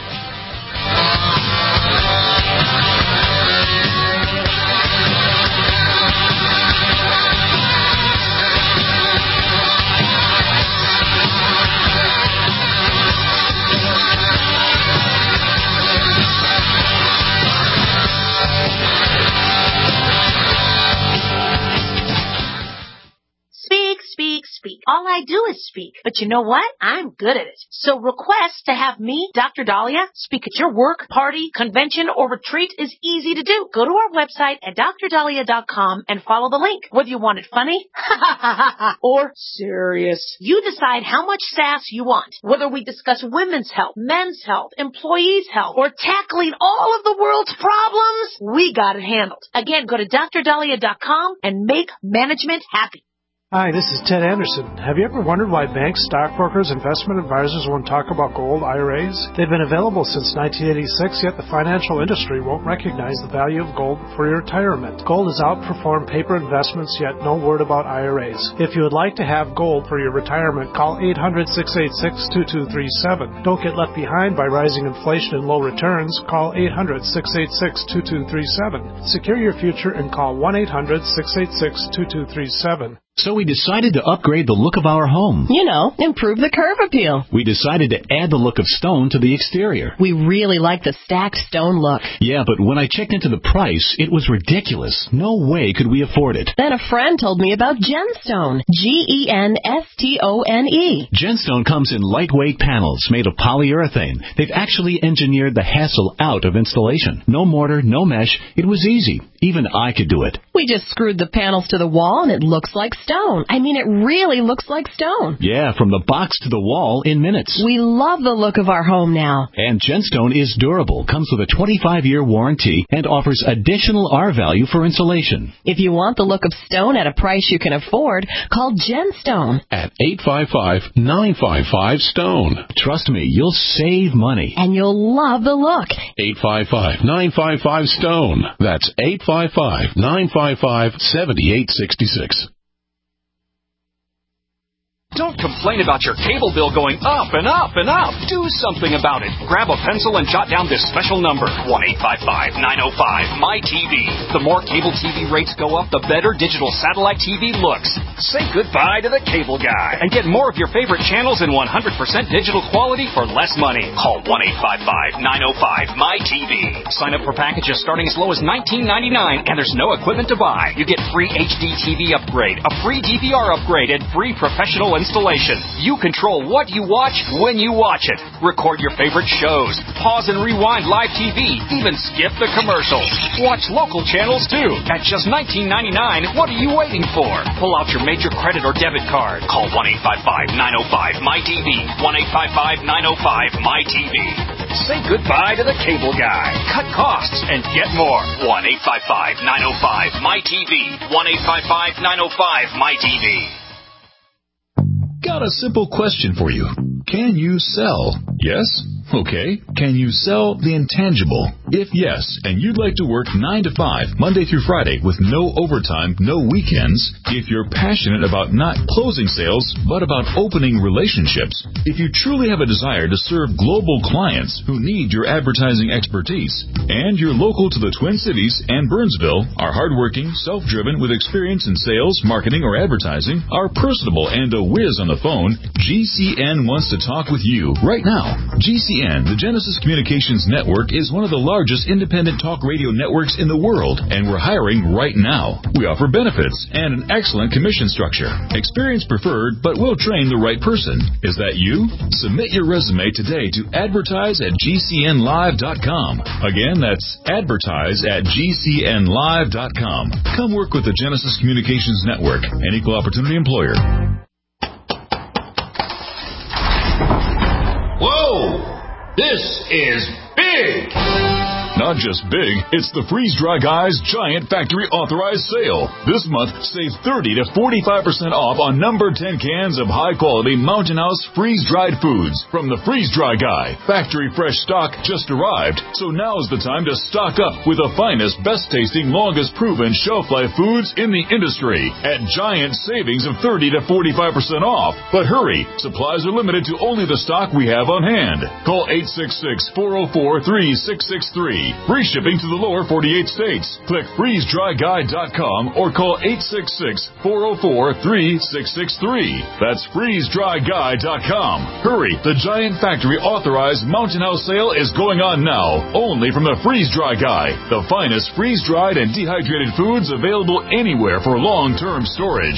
Speak, speak, speak. All I do is speak. But you know what? I'm good at it. So request to have me, Doctor Dahlia, speak at your work, party, convention, or retreat is easy to do. Go to our website at dr dahlia dot com and follow the link. Whether you want it funny or serious, you decide how much sass you want. Whether we discuss women's health, men's health, employees' health, or tackling all of the world's problems, we got it handled. Again, go to dr dahlia dot com and make management happy. Hi, this is Ted Anderson. Have you ever wondered why banks, stockbrokers, investment advisors won't talk about gold I R As? They've been available since nineteen eighty-six, yet the financial industry won't recognize the value of gold for your retirement. Gold has outperformed paper investments, yet no word about I R As. If you would like to have gold for your retirement, call eight hundred, six eight six, two two three seven. Don't get left behind by rising inflation and low returns. Call eight hundred, six eight six, two two three seven. Secure your future and call one eight hundred, six eight six, two two three seven. So we decided to upgrade the look of our home. You know, improve the curb appeal. We decided to add the look of stone to the exterior. We really like the stacked stone look. Yeah, but when I checked into the price, it was ridiculous. No way could we afford it. Then a friend told me about Genstone. G E N S T O N E. Genstone comes in lightweight panels made of polyurethane. They've actually engineered the hassle out of installation. No mortar, no mesh. It was easy. Even I could do it. We just screwed the panels to the wall and it looks like stone. I mean, it really looks like stone. Yeah, from the box to the wall in minutes. We love the look of our home now. And Genstone is durable, comes with a twenty-five year warranty, and offers additional R value for insulation. If you want the look of stone at a price you can afford, call Genstone at eight five five, nine five five, STONE. Trust me, you'll save money. And you'll love the look. eight five five, nine five five, STONE. That's eight five five, nine five five, seven eight six six. Don't complain about your cable bill going up and up and up. Do something about it. Grab a pencil and jot down this special number, one eight five five, nine oh five, M Y T V. The more cable T V rates go up, the better digital satellite T V looks. Say goodbye to the cable guy and get more of your favorite channels in one hundred percent digital quality for less money. Call one eight five five, nine oh five, M Y T V. Sign up for packages starting as low as nineteen ninety-nine, and there's no equipment to buy. You get free H D T V upgrade, a free D V R upgrade, and free professional installation. You control what you watch when you watch it. Record your favorite shows. Pause and rewind live T V. Even skip the commercials. Watch local channels too. At just nineteen ninety-nine, what are you waiting for? Pull out your major credit or debit card. Call one eight five five, nine oh five, M Y T V. one eight five five, nine oh five, M Y T V. Say goodbye to the cable guy. Cut costs and get more. one eight five five, nine oh five, M Y T V. one eight five five, nine oh five, M Y T V. Got a simple question for you. Can you sell? Yes? Okay. Can you sell the intangible? If yes, and you'd like to work nine to five, Monday through Friday, with no overtime, no weekends, if you're passionate about not closing sales, but about opening relationships, if you truly have a desire to serve global clients who need your advertising expertise, and you're local to the Twin Cities and Burnsville, are hardworking, self-driven, with experience in sales, marketing, or advertising, are personable and a whiz on the phone, G C N wants to talk with you right now. G C N, the Genesis Communications Network, is one of the largest independent talk radio networks in the world, and we're hiring right now. We offer benefits and an excellent commission structure. Experience preferred, but we'll train the right person. Is that you? Submit your resume today to advertise at G C N live dot com. Again, that's advertise at G C N live dot com. Come work with the Genesis Communications Network, an equal opportunity employer. Whoa! This is big! Not just big, it's the Freeze Dry Guy's Giant Factory Authorized Sale. This month, save thirty to forty-five percent off on number ten cans of high-quality Mountain House freeze-dried foods from the Freeze Dry Guy. Factory fresh stock just arrived, so now is the time to stock up with the finest, best-tasting, longest-proven shelf-life foods in the industry at giant savings of thirty to forty-five percent off. But hurry, supplies are limited to only the stock we have on hand. Call eight six six, four oh four, three six six three. Free shipping to the lower forty-eight states. Click freeze dry guy dot com or call eight six six, four oh four, three six six three. That's freeze dry guy dot com. Hurry, the Giant Factory Authorized Mountain House Sale is going on now, only from the Freeze Dry Guy, the finest freeze-dried and dehydrated foods available anywhere for long-term storage.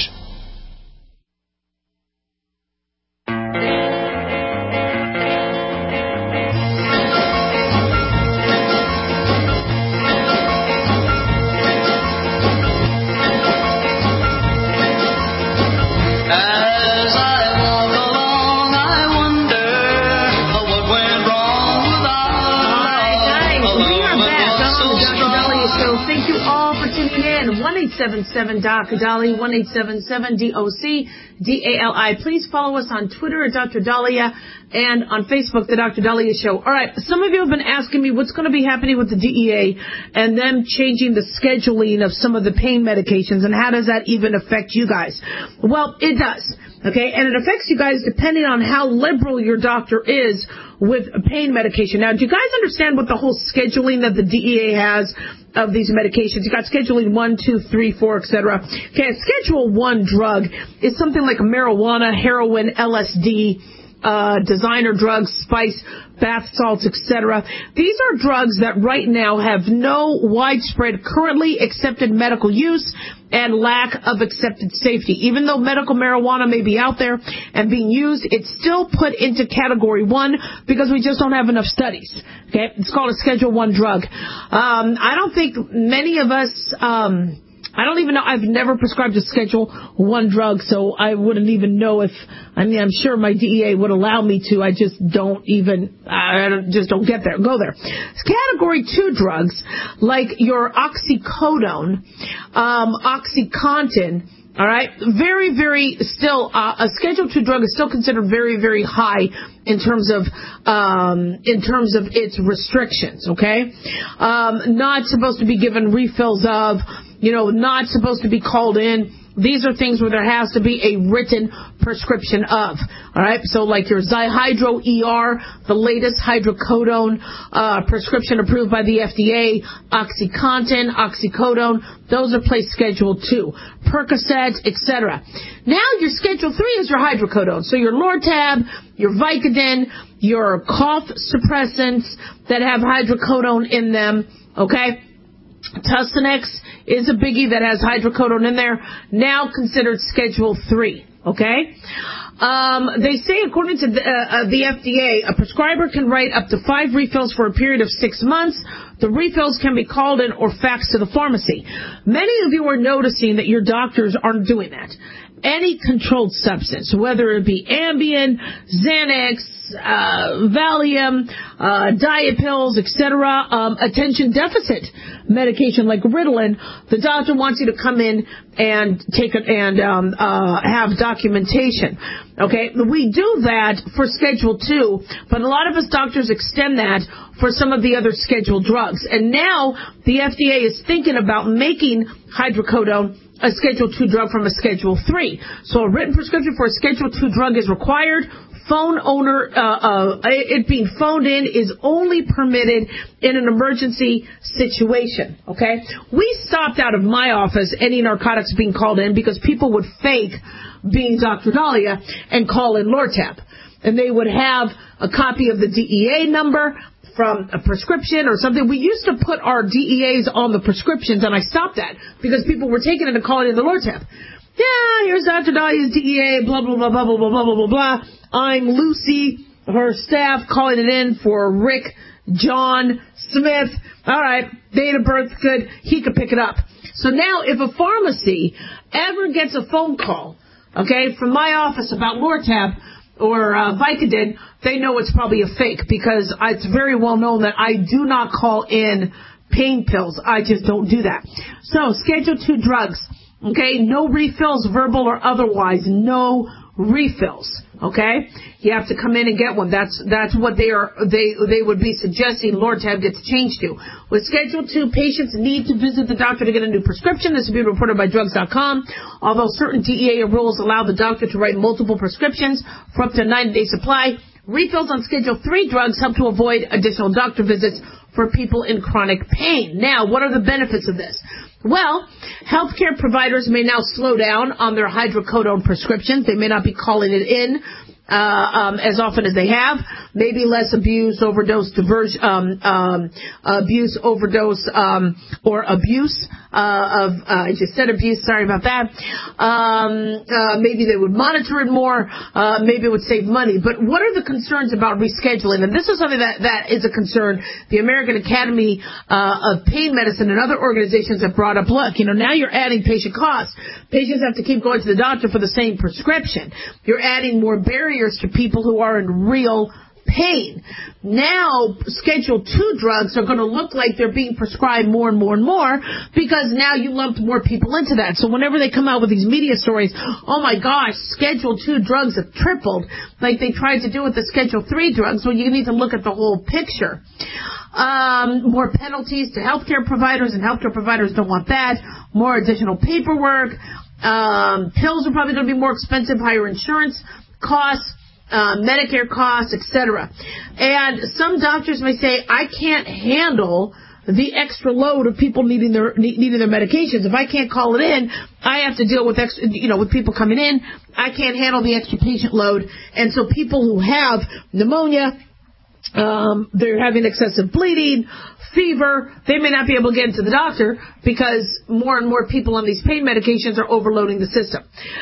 one one eight seven seven D O C Dali, one eight seven seven D O C D A L I. Please follow us on Twitter at Doctor Dahlia and on Facebook, The Doctor Dahlia Show. All right, some of you have been asking me what's going to be happening with the D E A and them changing the scheduling of some of the pain medications, and how does that even affect you guys? Well, it does, okay? And it affects you guys depending on how liberal your doctor is with pain medication. Now, do you guys understand what the whole scheduling that the D E A has of these medications? You got scheduling one, two, three, four, et cetera. Okay, a Schedule one drug is something like marijuana, heroin, L S D, uh, designer drugs, spice, bath salts, et cetera. These are drugs that right now have no widespread currently accepted medical use and lack of accepted safety. Even though medical marijuana may be out there and being used, it's still put into category one because we just don't have enough studies. Okay, it's called a Schedule one drug. Um, I don't think many of us, um, I don't even know, I've never prescribed a Schedule one drug, so I wouldn't even know if, I mean, I'm sure my D E A would allow me to. I just don't even, I don't, just don't get there, go there. Category two drugs, like your oxycodone, um, OxyContin, all right, very, very still, uh, a Schedule two drug is still considered very, very high in terms of, um, in terms of its restrictions, okay? Um, not supposed to be given refills of, you know, not supposed to be called in. These are things where there has to be a written prescription of. All right, so like your Zyhydro E R, the latest hydrocodone uh, prescription approved by the F D A, OxyContin, oxycodone, those are placed Schedule two. Percocet, et cetera. Now your Schedule three is your hydrocodone. So your Lortab, your Vicodin, your cough suppressants that have hydrocodone in them, okay? Tussinex is a biggie that has hydrocodone in there, now considered Schedule three, okay? Um, they say, according to the, uh, the F D A, a prescriber can write up to five refills for a period of six months. The refills can be called in or faxed to the pharmacy. Many of you are noticing that your doctors aren't doing that. Any controlled substance, whether it be Ambien, Xanax, uh, Valium, uh, diet pills, et cetera, um, attention deficit medication like Ritalin, the doctor wants you to come in and take it and um, uh, have documentation. Okay, we do that for Schedule two, but a lot of us doctors extend that for some of the other scheduled drugs. And now the F D A is thinking about making hydrocodone a Schedule two drug from a Schedule three. So a written prescription for a Schedule two drug is required. Phone owner, uh, uh, it being phoned in is only permitted in an emergency situation, okay? We stopped out of my office any narcotics being called in because people would fake being Doctor Dahlia and call in Lortab. And they would have a copy of the D E A number from a prescription or something. We used to put our D E As on the prescriptions, and I stopped that because people were taking it and calling it the Lortab. Yeah, here's Doctor Dahlia's D E A, blah, blah, blah, blah, blah, blah, blah, blah, blah, blah. I'm Lucy, her staff, calling it in for Rick, John, Smith. All right, date of birth, good. He could pick it up. So now if a pharmacy ever gets a phone call, okay, from my office about Lortab or uh, Vicodin, they know it's probably a fake because it's very well known that I do not call in pain pills. I just don't do that. So Schedule two drugs. Okay, no refills, verbal or otherwise, no refills. Okay, you have to come in and get one. That's that's what they are. They they would be suggesting Lortab gets changed to. With Schedule two, patients need to visit the doctor to get a new prescription. This has been reported by drugs dot com. Although certain D E A rules allow the doctor to write multiple prescriptions for up to a ninety-day supply, refills on Schedule three drugs help to avoid additional doctor visits for people in chronic pain. Now, what are the benefits of this? Well, healthcare providers may now slow down on their hydrocodone prescriptions. They may not be calling it in uh, um, as often as they have. Maybe less abuse, overdose, diversion, um, um, abuse, overdose, um, or abuse uh, of. Uh, I just said abuse. Sorry about that. Um, uh, maybe they would monitor it more. Uh, maybe it would save money. But what are the concerns about rescheduling? And this is something that that is a concern. The American Academy uh, of Pain Medicine and other organizations have brought up. Look, you know, now you're adding patient costs. Patients have to keep going to the doctor for the same prescription. You're adding more barriers to people who are in real pain. Now, Schedule two drugs are going to look like they're being prescribed more and more and more because now you lumped more people into that. So whenever they come out with these media stories, oh my gosh, Schedule two drugs have tripled, like they tried to do with the Schedule three drugs, well, you need to look at the whole picture. Um, more penalties to healthcare providers, and healthcare providers don't want that. More additional paperwork. Um, pills are probably going to be more expensive, higher insurance costs, uh, Medicare costs, et cetera. And some doctors may say, I can't handle the extra load of people needing their needing their medications. If I can't call it in, I have to deal with extra, you know, with people coming in. I can't handle the extra patient load. And so people who have pneumonia, Um, they're having excessive bleeding, fever. They may not be able to get into the doctor because more and more people on these pain medications are overloading the system.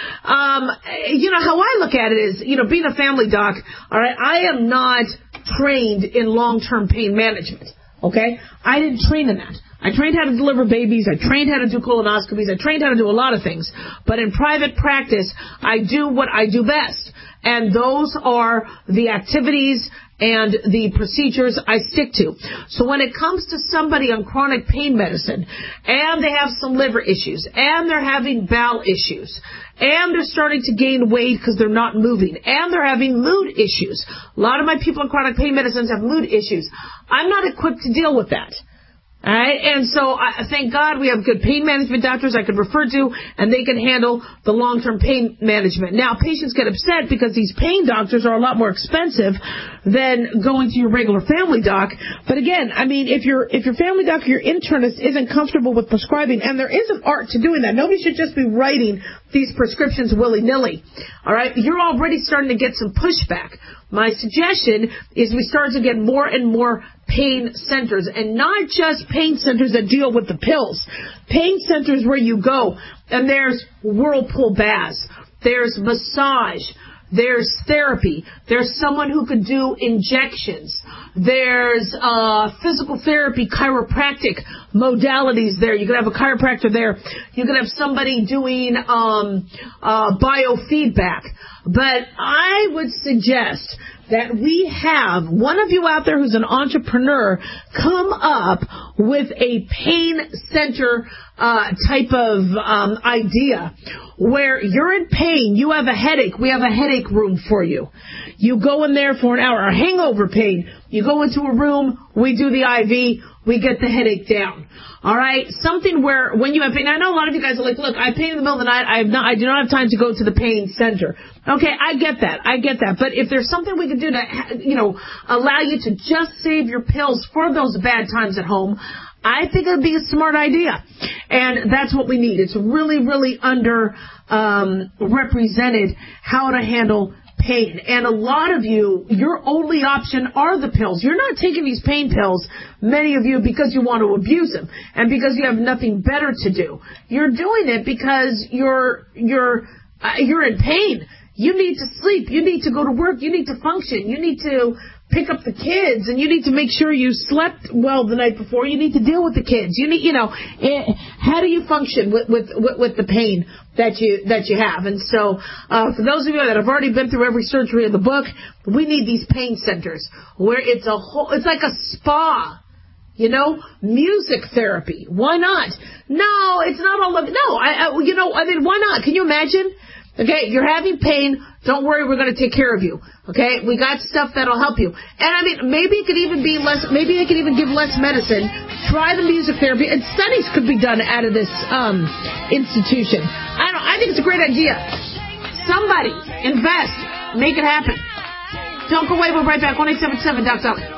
Um, you know, how I look at it is, you know, being a family doc, all right, I am not trained in long-term pain management, okay? I didn't train in that. I trained how to deliver babies. I trained how to do colonoscopies. I trained how to do a lot of things. But in private practice, I do what I do best. And those are the activities and the procedures I stick to. So when it comes to somebody on chronic pain medicine, and they have some liver issues, and they're having bowel issues, and they're starting to gain weight because they're not moving, and they're having mood issues. A lot of my people on chronic pain medicines have mood issues. I'm not equipped to deal with that. All right, and so I thank God we have good pain management doctors I could refer to, and they can handle the long-term pain management. Now, patients get upset because these pain doctors are a lot more expensive than going to your regular family doc. But again, I mean, if your if your family doc or your internist isn't comfortable with prescribing, and there is an art to doing that, nobody should just be writing these prescriptions willy-nilly. All right, you're already starting to get some pushback. My suggestion is we start to get more and more pain centers, and not just pain centers that deal with the pills. Pain centers where you go, and there's whirlpool baths, there's massage, there's therapy, there's someone who could do injections, there's uh, physical therapy, chiropractic modalities there. You could have a chiropractor there. You could have somebody doing um, uh, biofeedback. But I would suggest that we have one of you out there who's an entrepreneur come up with a pain center uh, type of um, idea where you're in pain, you have a headache, we have a headache room for you. You go in there for an hour. Or hangover pain, you go into a room, we do the I V, we get the headache down. All right, something where when you have pain, I know a lot of you guys are like, look, I have pain in the middle of the night. I have not, I do not have time to go to the pain center. Okay, I get that, I get that. But if there's something we can do to, you know, allow you to just save your pills for those bad times at home, I think it would be a smart idea. And that's what we need. It's really, really under um, represented how to handle pain. And a lot of you, your only option are the pills. You're not taking these pain pills, many of you, because you want to abuse them and because you have nothing better to do. You're doing it because you're you're uh, you're in pain. You need to sleep. You need to go to work. You need to function. You need to pick up the kids, and you need to make sure you slept well the night before. You need to deal with the kids. You need, you know, eh, how do you function with, with, with, with the pain that you, that you have? And so, uh, for those of you that have already been through every surgery in the book, we need these pain centers where it's a whole, it's like a spa. You know, music therapy. Why not? No, it's not all of, no, I, I, you know, I mean, why not? Can you imagine? Okay, you're having pain. Don't worry, we're going to take care of you. Okay, we got stuff that'll help you. And I mean, maybe it could even be less, maybe they could even give less medicine. Try the music therapy, and studies could be done out of this um, institution. I don't, I think it's a great idea. Somebody invest, make it happen. Don't go away, we'll be right back. one eight seven seven Doc Dolly.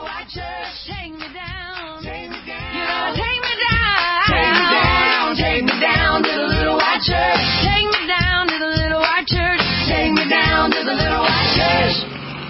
Take me down, take me down to the little white church. Take me down to the little white church. Take me down to the little white church.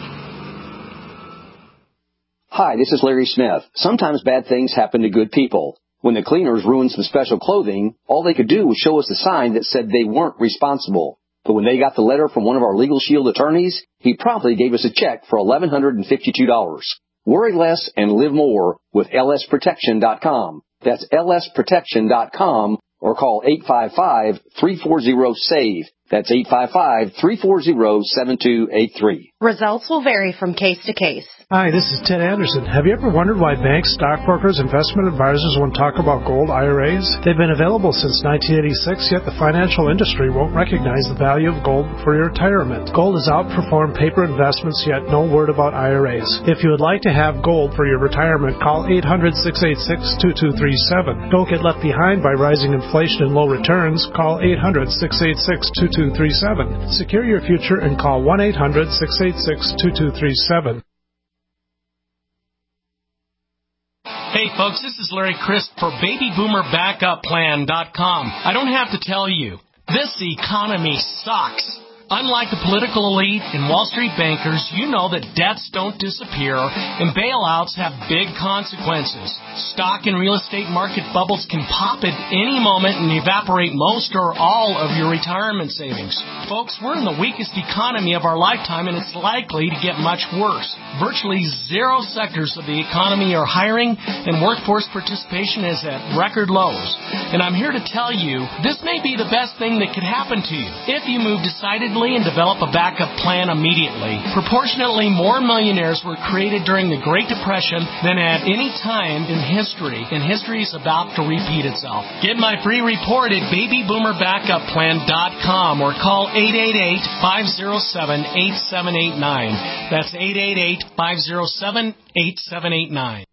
Hi, this is Larry Smith. Sometimes bad things happen to good people. When the cleaners ruined some special clothing, all they could do was show us a sign that said they weren't responsible. But when they got the letter from one of our Legal Shield attorneys, he promptly gave us a check for eleven hundred fifty-two dollars. Worry less and live more with L S protection dot com. That's L S protection dot com, or call eight five five, three four zero, S A V E. That's eight five five, three four zero, seven two eight three. Results will vary from case to case. Hi, this is Ted Anderson. Have you ever wondered why banks, stockbrokers, investment advisors won't talk about gold I R As? They've been available since nineteen eighty-six, yet the financial industry won't recognize the value of gold for your retirement. Gold has outperformed paper investments, yet no word about I R As. If you would like to have gold for your retirement, call eight hundred, six eight six, two two three seven. Don't get left behind by rising inflation and low returns. Call eight hundred, six eight six, two two three seven. Secure your future and call one eight hundred, six eight six, two two three seven. Hey folks, this is Larry Crisp for baby boomer backup plan dot com. I don't have to tell you, this economy sucks. Unlike the political elite and Wall Street bankers, you know that debts don't disappear and bailouts have big consequences. Stock and real estate market bubbles can pop at any moment and evaporate most or all of your retirement savings. Folks, we're in the weakest economy of our lifetime and it's likely to get much worse. Virtually zero sectors of the economy are hiring and workforce participation is at record lows. And I'm here to tell you, this may be the best thing that could happen to you if you move decidedly and develop a backup plan immediately. Proportionately more millionaires were created during the Great Depression than at any time in history, and history is about to repeat itself. Get my free report at baby boomer backup plan dot com or call eight eight eight, five zero seven, eight seven eight nine. That's eight eight eight, five zero seven, eight seven eight nine.